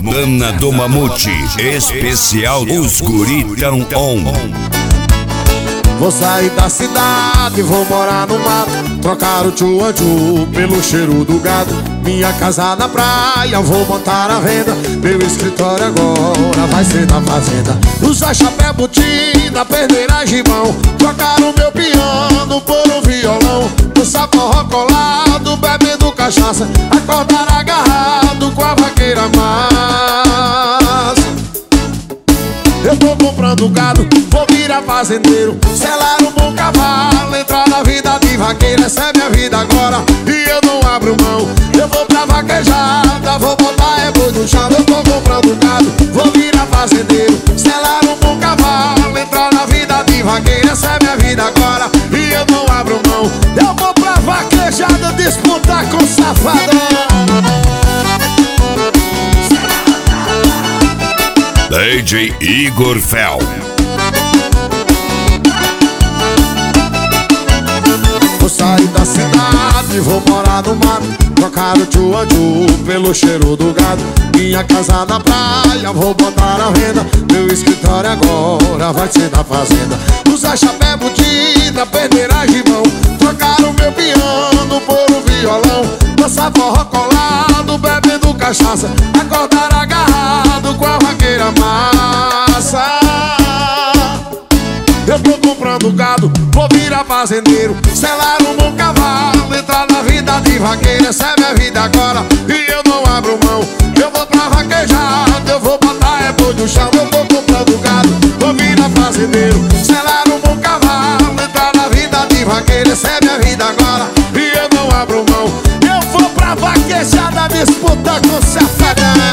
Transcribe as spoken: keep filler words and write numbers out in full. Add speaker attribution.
Speaker 1: Montana do Mamute, especial Os Guritão On.
Speaker 2: Vou sair da cidade, vou morar no mato, trocar o tchu-tchu pelo cheiro do gado. Minha casa na praia, vou montar a venda. Meu escritório agora vai ser na fazenda. Usar chapéu, botina, perder a gibão, trocar o meu piano por um violão. Dançar forró colado, bebendo cachaça, acordar agarrado com a vaqueira massa. Eu tô comprando gado, vou virar fazendeiro, selar um bom cavalo, entrar na vida de vaqueiro. Essa é minha vida agora e eu não abro mão. Eu vou pra vaquejada, vou botar é boi no chão. Eu tô comprando gado, vou virar fazendeiro, selar um bom cavalo, entrar na vida de vaqueiro. Essa é minha vida agora e eu não abro mão. Eu vou pra vaquejada disputar com safadão.
Speaker 1: D J Igor Fel.
Speaker 2: Vou sair da cidade, vou morar no mato, trocar o tchu-tchu pelo cheiro do gado. Minha casa na praia, vou botar a venda. Meu escritório agora vai ser na fazenda. Usar chapéu, botina, perder a gibão, trocar o meu piano por um violão. Dançar forró colado, bebendo cachaça, acordar agarrado com a vaqueira massa. Eu tô comprando gado, vou virar fazendeiro, selar um bom cavalo, entrar na vida de vaqueiro. Essa é minha vida agora e eu não abro mão. Eu vou pra vaquejada, eu vou botar é boi no chão. Eu tô comprando gado, vou virar fazendeiro, selar um bom cavalo, entrar na vida de vaqueiro. Essa é minha vida agora e eu não abro mão. Eu vou pra vaquejada disputar com safadão.